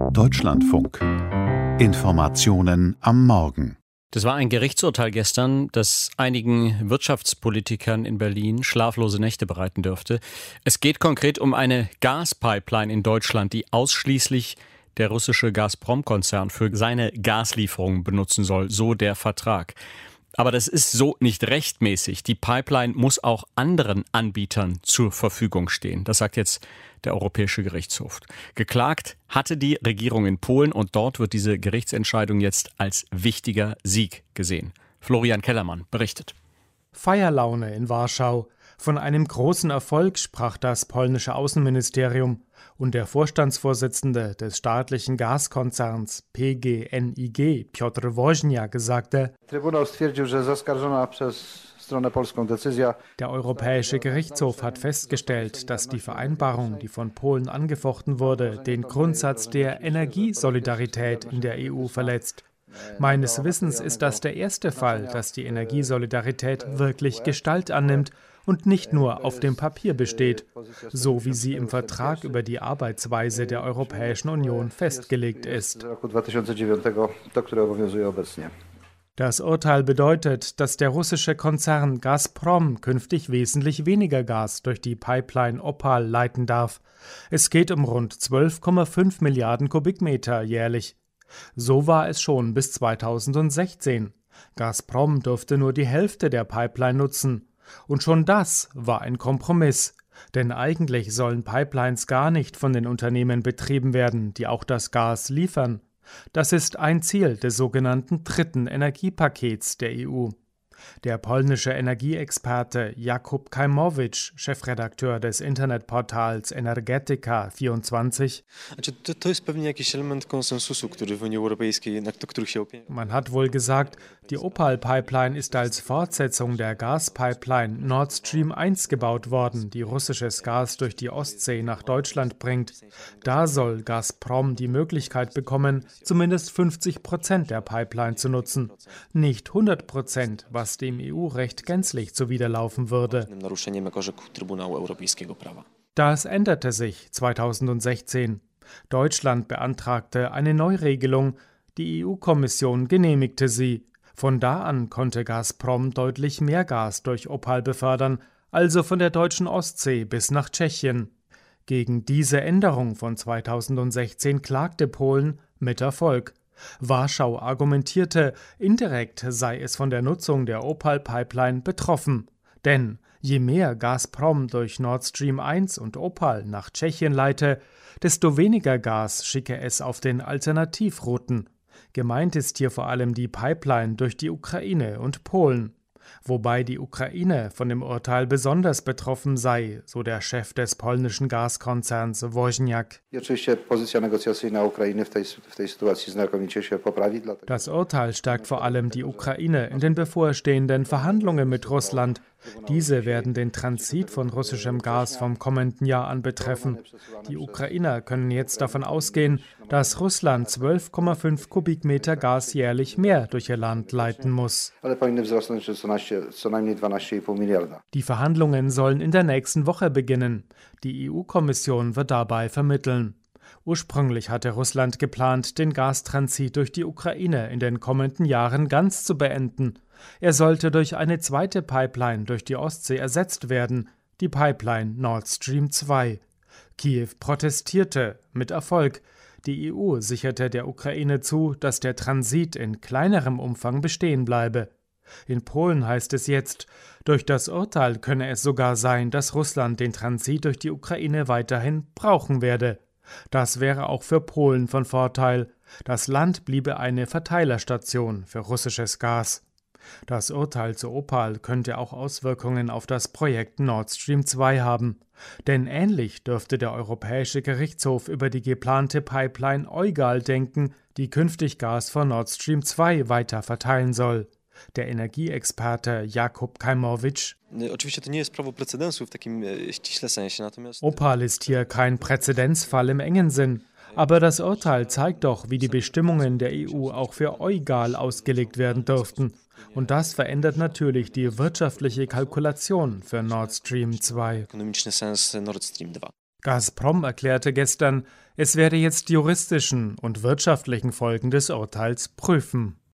Deutschlandfunk. Informationen am Morgen. Das war ein Gerichtsurteil gestern, das einigen Wirtschaftspolitikern in Berlin schlaflose Nächte bereiten dürfte. Es geht konkret um eine Gaspipeline in Deutschland, die ausschließlich der russische Gazprom-Konzern für seine Gaslieferungen benutzen soll, so der Vertrag. Aber das ist so nicht rechtmäßig. Die Pipeline muss auch anderen Anbietern zur Verfügung stehen. Das sagt jetzt der Europäische Gerichtshof. Geklagt hatte die Regierung in Polen und dort wird diese Gerichtsentscheidung jetzt als wichtiger Sieg gesehen. Florian Kellermann berichtet. Feierlaune in Warschau. Von einem großen Erfolg sprach das polnische Außenministerium und der Vorstandsvorsitzende des staatlichen Gaskonzerns PGNiG, Piotr Woźniak, sagte: Der Europäische Gerichtshof hat festgestellt, dass die Vereinbarung, die von Polen angefochten wurde, den Grundsatz der Energiesolidarität in der EU verletzt. Meines Wissens ist das der erste Fall, dass die Energiesolidarität wirklich Gestalt annimmt und nicht nur auf dem Papier besteht, so wie sie im Vertrag über die Arbeitsweise der Europäischen Union festgelegt ist. Das Urteil bedeutet, dass der russische Konzern Gazprom künftig wesentlich weniger Gas durch die Pipeline Opal leiten darf. Es geht um rund 12,5 Milliarden Kubikmeter jährlich. So war es schon bis 2016. Gazprom durfte nur die Hälfte der Pipeline nutzen. Und schon das war ein Kompromiss. Denn eigentlich sollen Pipelines gar nicht von den Unternehmen betrieben werden, die auch das Gas liefern. Das ist ein Ziel des sogenannten dritten Energiepakets der EU. Der polnische Energieexperte Jakub Kajmowicz, Chefredakteur des Internetportals Energetyka24. Man hat wohl gesagt, die Opal-Pipeline ist als Fortsetzung der Gaspipeline Nord Stream 1 gebaut worden, die russisches Gas durch die Ostsee nach Deutschland bringt. Da soll Gazprom die Möglichkeit bekommen, zumindest 50% der Pipeline zu nutzen. Nicht 100%, was dem EU-Recht gänzlich zuwiderlaufen würde. Das änderte sich 2016. Deutschland beantragte eine Neuregelung, die EU-Kommission genehmigte sie. Von da an konnte Gazprom deutlich mehr Gas durch Opal befördern, also von der deutschen Ostsee bis nach Tschechien. Gegen diese Änderung von 2016 klagte Polen mit Erfolg. Warschau argumentierte, indirekt sei es von der Nutzung der Opal-Pipeline betroffen. Denn je mehr Gazprom durch Nord Stream 1 und Opal nach Tschechien leite, desto weniger Gas schicke es auf den Alternativrouten. Gemeint ist hier vor allem die Pipeline durch die Ukraine und Polen. Wobei die Ukraine von dem Urteil besonders betroffen sei, so der Chef des polnischen Gaskonzerns Woźniak. Das Urteil stärkt vor allem die Ukraine in den bevorstehenden Verhandlungen mit Russland. Diese werden den Transit von russischem Gas vom kommenden Jahr an betreffen. Die Ukrainer können jetzt davon ausgehen, dass Russland 12,5 Kubikmeter Gas jährlich mehr durch ihr Land leiten muss. Die Verhandlungen sollen in der nächsten Woche beginnen. Die EU-Kommission wird dabei vermitteln. Ursprünglich hatte Russland geplant, den Gastransit durch die Ukraine in den kommenden Jahren ganz zu beenden. Er sollte durch eine zweite Pipeline durch die Ostsee ersetzt werden, die Pipeline Nord Stream 2. Kiew protestierte, mit Erfolg. Die EU sicherte der Ukraine zu, dass der Transit in kleinerem Umfang bestehen bleibe. In Polen heißt es jetzt, durch das Urteil könne es sogar sein, dass Russland den Transit durch die Ukraine weiterhin brauchen werde. Das wäre auch für Polen von Vorteil. Das Land bliebe eine Verteilerstation für russisches Gas. Das Urteil zu Opal könnte auch Auswirkungen auf das Projekt Nord Stream 2 haben. Denn ähnlich dürfte der Europäische Gerichtshof über die geplante Pipeline EUGAL denken, die künftig Gas von Nord Stream 2 weiter verteilen soll. Der Energieexperte Jakub Kajmowicz. Opal ist hier kein Präzedenzfall im engen Sinn. Aber das Urteil zeigt doch, wie die Bestimmungen der EU auch für EUGAL ausgelegt werden dürften. Und das verändert natürlich die wirtschaftliche Kalkulation für Nord Stream 2. Gazprom erklärte gestern, es werde jetzt die juristischen und wirtschaftlichen Folgen des Urteils prüfen.